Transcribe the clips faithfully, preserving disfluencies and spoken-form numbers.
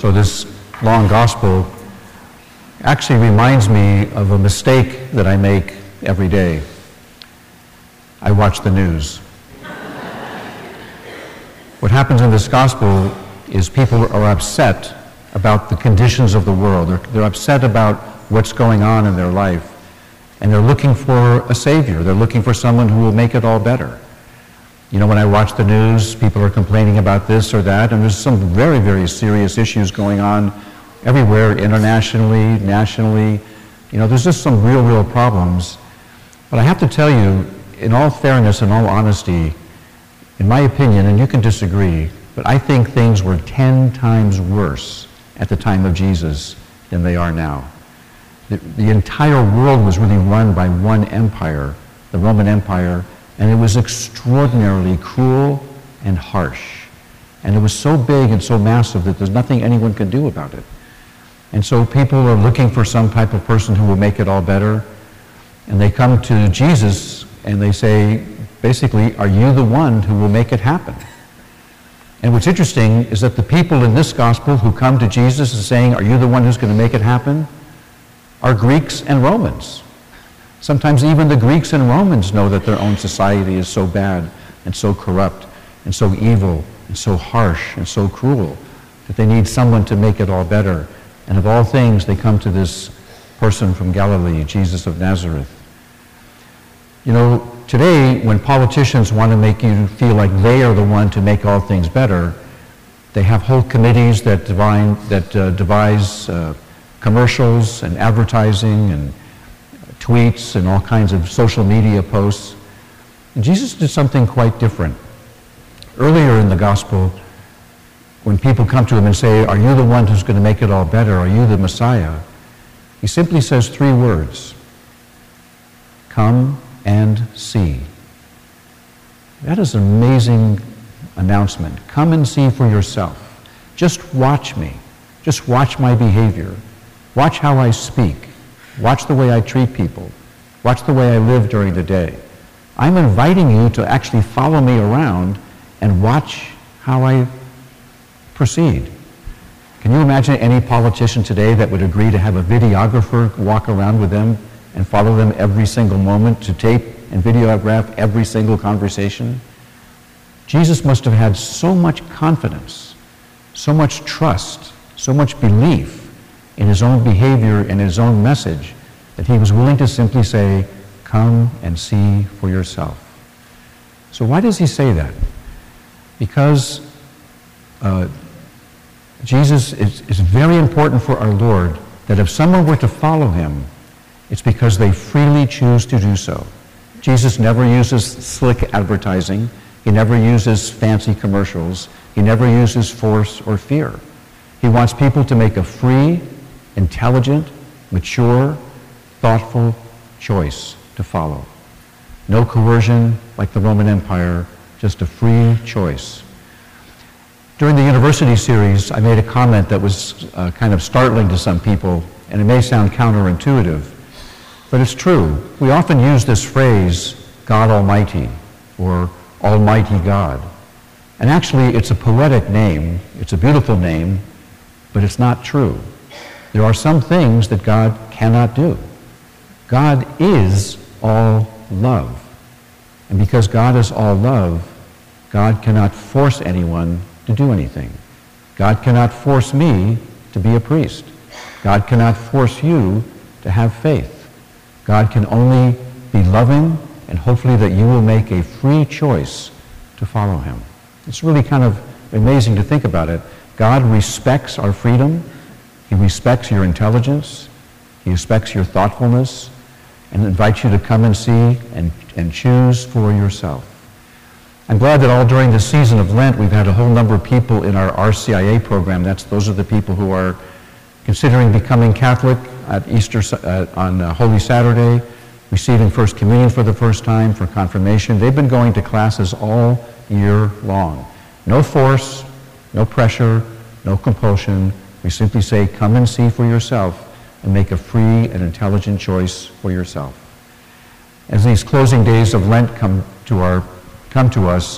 So this long gospel actually reminds me of a mistake that I make every day. I watch the news. What happens in this gospel is people are upset about the conditions of the world. They're, they're upset about what's going on in their life. And they're looking for a savior. They're looking for someone who will make it all better. You know, when I watch the news, people are complaining about this or that, and there's some very, very serious issues going on everywhere, internationally, nationally. You know, there's just some real, real problems. But I have to tell you, in all fairness and all honesty, in my opinion, and you can disagree, but I think things were ten times worse at the time of Jesus than they are now. The, the entire world was really run by one empire, the Roman Empire, and it was extraordinarily cruel and harsh. And it was so big and so massive that there's nothing anyone can do about it. And so people are looking for some type of person who will make it all better. And they come to Jesus and they say, basically, are you the one who will make it happen? And what's interesting is that the people in this gospel who come to Jesus and saying, are you the one who's going to make it happen, are Greeks and Romans. Sometimes even the Greeks and Romans know that their own society is so bad and so corrupt and so evil and so harsh and so cruel that they need someone to make it all better. And of all things, they come to this person from Galilee, Jesus of Nazareth. You know, today, when politicians want to make you feel like they are the one to make all things better, they have whole committees that, divine, that uh, devise uh, commercials and advertising and tweets and all kinds of social media posts. And Jesus did something quite different. Earlier in the gospel, when people come to him and say, are you the one who's going to make it all better? Are you the Messiah? He simply says three words. Come and see. That is an amazing announcement. Come and see for yourself. Just watch me. Just watch my behavior. Watch how I speak. Watch the way I treat people. Watch the way I live during the day. I'm inviting you to actually follow me around and watch how I proceed. Can you imagine any politician today that would agree to have a videographer walk around with them and follow them every single moment, to tape and videograph every single conversation? Jesus must have had so much confidence, so much trust, so much belief in his own behavior and his own message that he was willing to simply say, come and see for yourself. So why does he say that? Because uh, Jesus is, is very important for our Lord that if someone were to follow him, it's because they freely choose to do so. Jesus never uses slick advertising. He never uses fancy commercials. He never uses force or fear. He wants people to make a free, intelligent, mature, thoughtful choice to follow. No coercion like the Roman Empire, just a free choice. During the university series, I made a comment that was uh, kind of startling to some people, and it may sound counterintuitive, but it's true. We often use this phrase, God Almighty, or Almighty God. And actually, it's a poetic name, it's a beautiful name, but it's not true. There are some things that God cannot do. God is all love. And because God is all love, God cannot force anyone to do anything. God cannot force me to be a priest. God cannot force you to have faith. God can only be loving, and hopefully that you will make a free choice to follow him. It's really kind of amazing to think about it. God respects our freedom. He respects your intelligence. He respects your thoughtfulness and invites you to come and see and, and choose for yourself. I'm glad that all during this season of Lent, we've had a whole number of people in our R C I A program. That's, those are the people who are considering becoming Catholic at Easter, uh, on uh, Holy Saturday, receiving First Communion for the first time, for confirmation. They've been going to classes all year long. No force, no pressure, no compulsion. We simply say, come and see for yourself and make a free and intelligent choice for yourself. As these closing days of Lent come to our come to us,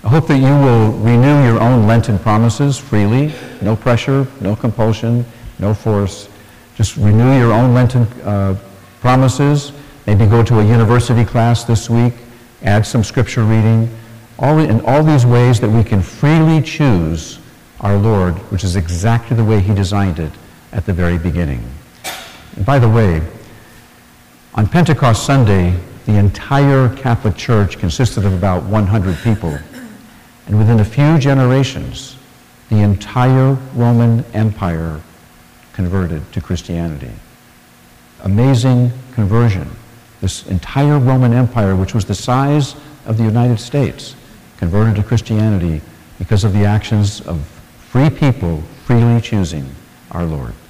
I hope that you will renew your own Lenten promises freely, no pressure, no compulsion, no force. Just renew your own Lenten uh, promises. Maybe go to a university class this week, add some scripture reading, all in all these ways that we can freely choose our Lord, which is exactly the way he designed it at the very beginning. And by the way, on Pentecost Sunday, the entire Catholic Church consisted of about one hundred people. And within a few generations, the entire Roman Empire converted to Christianity. Amazing conversion. This entire Roman Empire, which was the size of the United States, converted to Christianity because of the actions of free people freely choosing our Lord.